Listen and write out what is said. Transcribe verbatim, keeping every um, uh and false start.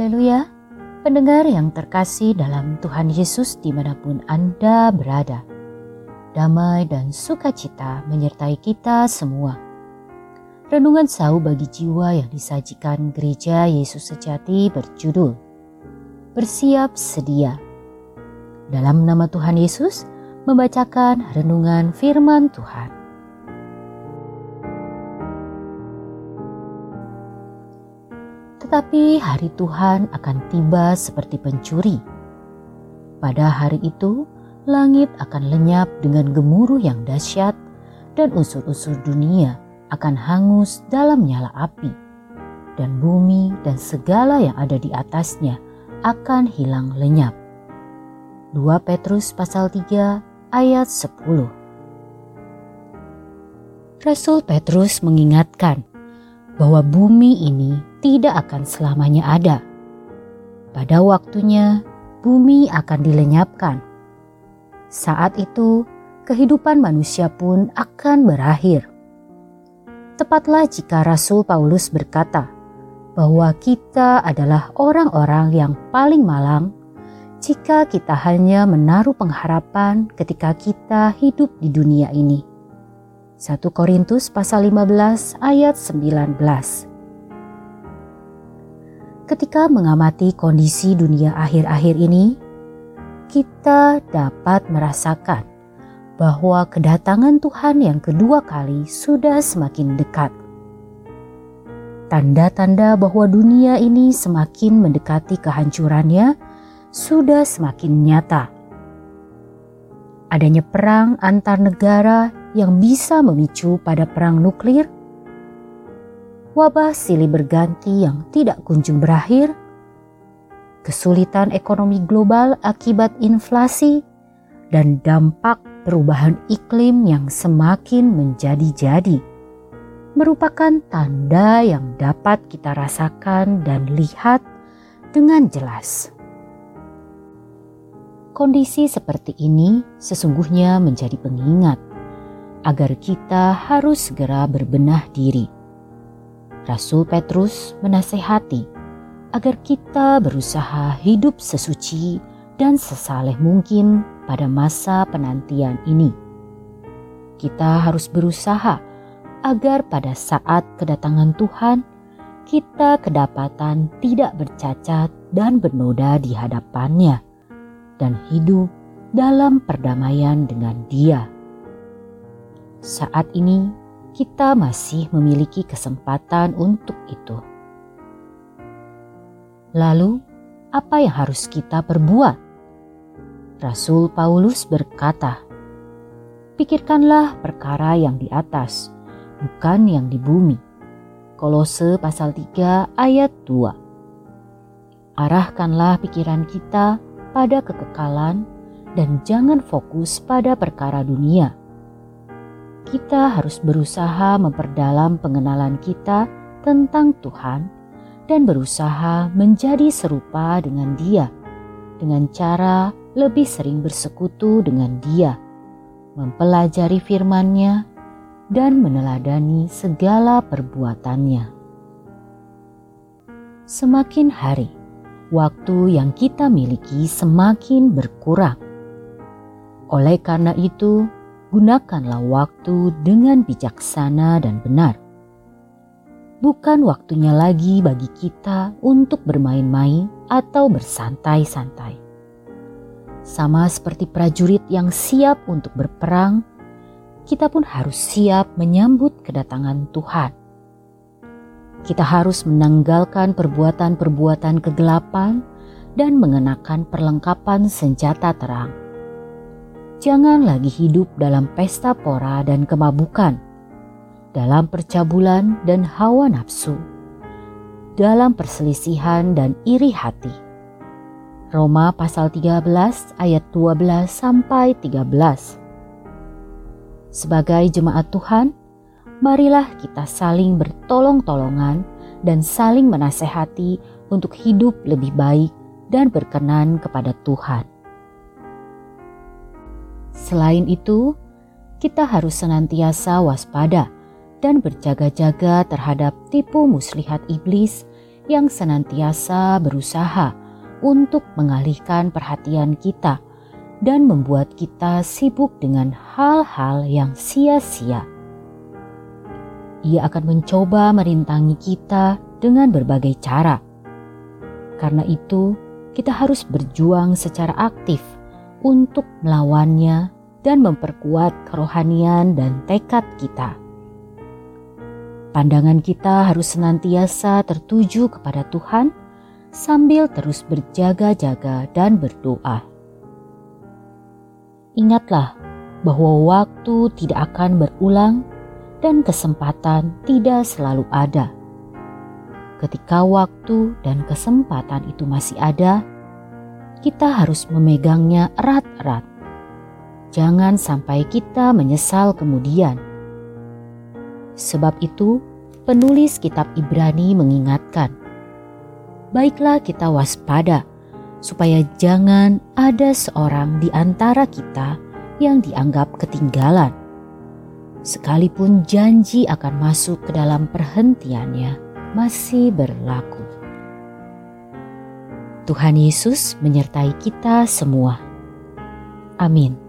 Haleluya, pendengar yang terkasih dalam Tuhan Yesus dimanapun Anda berada. Damai dan sukacita menyertai kita semua. Renungan Sau bagi jiwa yang disajikan Gereja Yesus Sejati berjudul Bersiap Sedia. Dalam nama Tuhan Yesus, membacakan renungan firman Tuhan. Tetapi hari Tuhan akan tiba seperti pencuri. Pada hari itu, langit akan lenyap dengan gemuruh yang dahsyat dan unsur-unsur dunia akan hangus dalam nyala api. Dan bumi dan segala yang ada di atasnya akan hilang lenyap. dua Petrus pasal tiga ayat sepuluh. Rasul Petrus mengingatkan bahwa bumi ini tidak akan selamanya ada. Pada waktunya, bumi akan dilenyapkan. Saat itu, kehidupan manusia pun akan berakhir. Tepatlah jika Rasul Paulus berkata bahwa kita adalah orang-orang yang paling malang jika kita hanya menaruh pengharapan ketika kita hidup di dunia ini. satu Korintus pasal lima belas ayat sembilan belas. Ketika mengamati kondisi dunia akhir-akhir ini, kita dapat merasakan bahwa kedatangan Tuhan yang kedua kali sudah semakin dekat. Tanda-tanda bahwa dunia ini semakin mendekati kehancurannya sudah semakin nyata. Adanya perang antar negara yang bisa memicu pada perang nuklir, wabah silih berganti yang tidak kunjung berakhir, kesulitan ekonomi global akibat inflasi, dan dampak perubahan iklim yang semakin menjadi-jadi, merupakan tanda yang dapat kita rasakan dan lihat dengan jelas. Kondisi seperti ini sesungguhnya menjadi pengingat agar kita harus segera berbenah diri. Rasul Petrus menasehati agar kita berusaha hidup sesuci dan sesaleh mungkin pada masa penantian ini. Kita harus berusaha agar pada saat kedatangan Tuhan, kita kedapatan tidak bercacat dan bernoda di hadapannya, dan hidup dalam perdamaian dengan Dia. Saat ini kita masih memiliki kesempatan untuk itu. Lalu, apa yang harus kita perbuat? Rasul Paulus berkata, "Pikirkanlah perkara yang di atas, bukan yang di bumi." Kolose pasal tiga ayat dua. Arahkanlah pikiran kita pada kekekalan dan jangan fokus pada perkara dunia. Kita harus berusaha memperdalam pengenalan kita tentang Tuhan dan berusaha menjadi serupa dengan Dia dengan cara lebih sering bersekutu dengan Dia, mempelajari firman-Nya, dan meneladani segala perbuatannya. Semakin hari, waktu yang kita miliki semakin berkurang. Oleh karena itu, gunakanlah waktu dengan bijaksana dan benar. Bukan waktunya lagi bagi kita untuk bermain-main atau bersantai-santai. Sama seperti prajurit yang siap untuk berperang, kita pun harus siap menyambut kedatangan Tuhan. Kita harus menanggalkan perbuatan-perbuatan kegelapan dan mengenakan perlengkapan senjata terang. Jangan lagi hidup dalam pesta pora dan kemabukan, dalam percabulan dan hawa nafsu, dalam perselisihan dan iri hati. Roma pasal tiga belas ayat dua belas sampai tiga belas. Sebagai jemaat Tuhan, marilah kita saling bertolong-tolongan dan saling menasehati untuk hidup lebih baik dan berkenan kepada Tuhan. Selain itu, kita harus senantiasa waspada dan berjaga-jaga terhadap tipu muslihat iblis yang senantiasa berusaha untuk mengalihkan perhatian kita dan membuat kita sibuk dengan hal-hal yang sia-sia. Ia akan mencoba merintangi kita dengan berbagai cara. Karena itu, kita harus berjuang secara aktif untuk melawannya dan memperkuat kerohanian dan tekad kita. Pandangan kita harus senantiasa tertuju kepada Tuhan sambil terus berjaga-jaga dan berdoa. Ingatlah bahwa waktu tidak akan berulang dan kesempatan tidak selalu ada. Ketika waktu dan kesempatan itu masih ada, kita harus memegangnya erat-erat. Jangan sampai kita menyesal kemudian. Sebab itu, penulis kitab Ibrani mengingatkan, baiklah kita waspada, supaya jangan ada seorang di antara kita yang dianggap ketinggalan. Sekalipun janji akan masuk ke dalam perhentiannya masih berlaku. Tuhan Yesus menyertai kita semua. Amin.